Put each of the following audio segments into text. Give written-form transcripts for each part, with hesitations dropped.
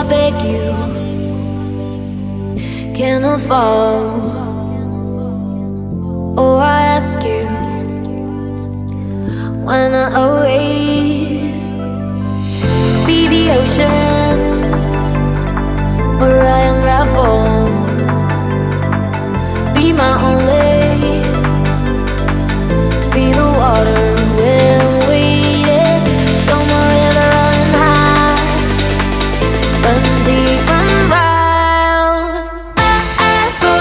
beg you, can I fall? Oh, I ask you when I always be the ocean where I unravel. Be my only, be the water when I'm waiting. You're my river running high, run deep, run wild. I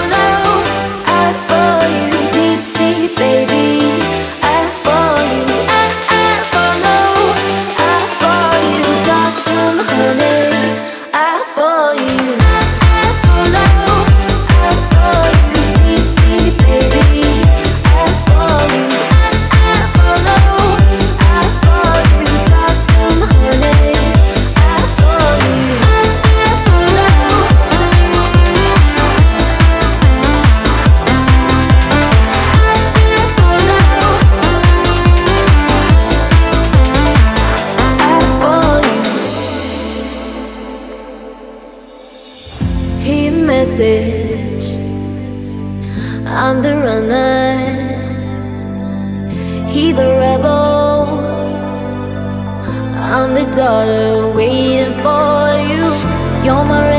follow you, deep sea, baby. I follow you, I follow you, dark room, honey. I follow you. I follow you, deep sea, baby. I follow you, I follow you, dark room, honey. I follow you, I follow. Keep message. I'm the runner. He the rebel. I'm the daughter waiting for you. You're my